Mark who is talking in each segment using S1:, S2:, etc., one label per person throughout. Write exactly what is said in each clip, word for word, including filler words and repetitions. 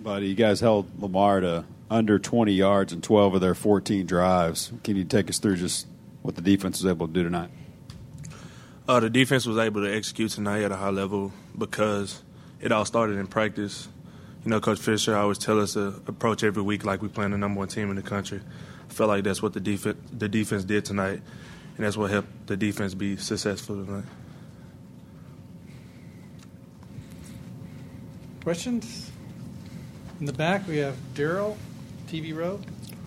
S1: Buddy, you guys held Lamar to under twenty yards in twelve of their fourteen drives. Can you take us through just what the defense was able to do tonight?
S2: Uh, the defense was able to execute tonight at a high level because it all started in practice. You know, Coach Fisher always tell us to approach every week like we playing the number one team in the country. I felt like that's what the defense the defense did tonight, and that's what helped the defense be successful tonight.
S3: Questions? In the back, we have Daryl, T V Row.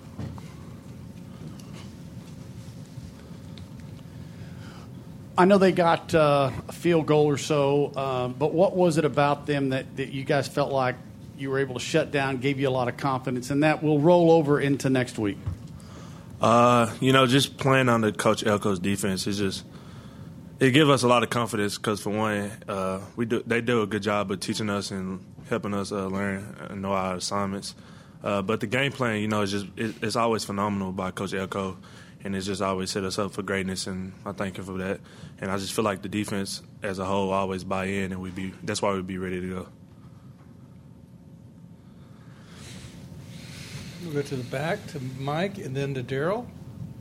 S4: I know they got uh, a field goal or so, uh, but what was it about them that, that you guys felt like you were able to shut down, gave you a lot of confidence, and that will roll over into next week?
S2: Uh, you know, just playing on the Coach Elko's defense is just it gives us a lot of confidence because for one, uh, we do they do a good job of teaching us and helping us uh, learn and know our assignments. Uh, but the game plan, you know, is just it, it's always phenomenal by Coach Elko, and it's just always set us up for greatness, and I thank him for that. And I just feel like the defense as a whole always buy in, and we be that's why we'd be ready to go.
S3: We'll go to the back to Mike and then to Daryl.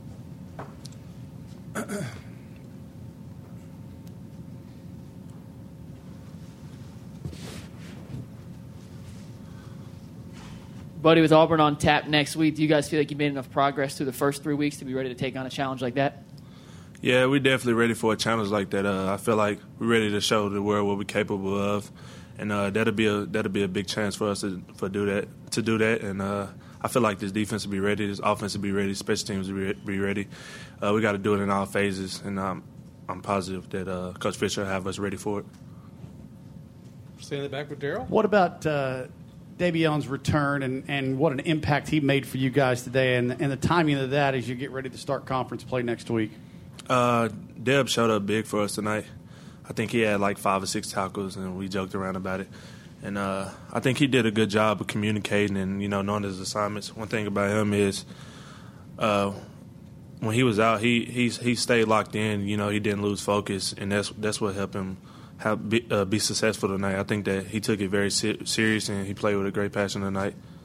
S5: Buddy, with Auburn on tap next week, do you guys feel like you made enough progress through the first three weeks to be ready to take on a challenge like that?
S2: Yeah, we're definitely ready for a challenge like that. Uh, I feel like we're ready to show the world what we're capable of, and uh, that'll be a that'll be a big chance for us to for do that to do that. And uh, I feel like this defense will be ready, this offense will be ready, special teams will be ready. Uh, we got to do it in all phases, and um, I'm positive that uh, Coach Fisher will have us ready for it.
S3: Stay in the back with Daryl.
S4: What about uh, Davion's return and, and what an impact he made for you guys today, and, and the timing of that as you get ready to start conference play next week?
S2: Uh, Deb showed up big for us tonight. I think he had like five or six tackles, and we joked around about it. And uh, I think he did a good job of communicating and, you know, knowing his assignments. One thing about him is uh, when he was out, he he he stayed locked in. You know, he didn't lose focus, and that's that's what helped him have, be, uh, be successful tonight. I think that he took it very ser- serious, and he played with a great passion tonight.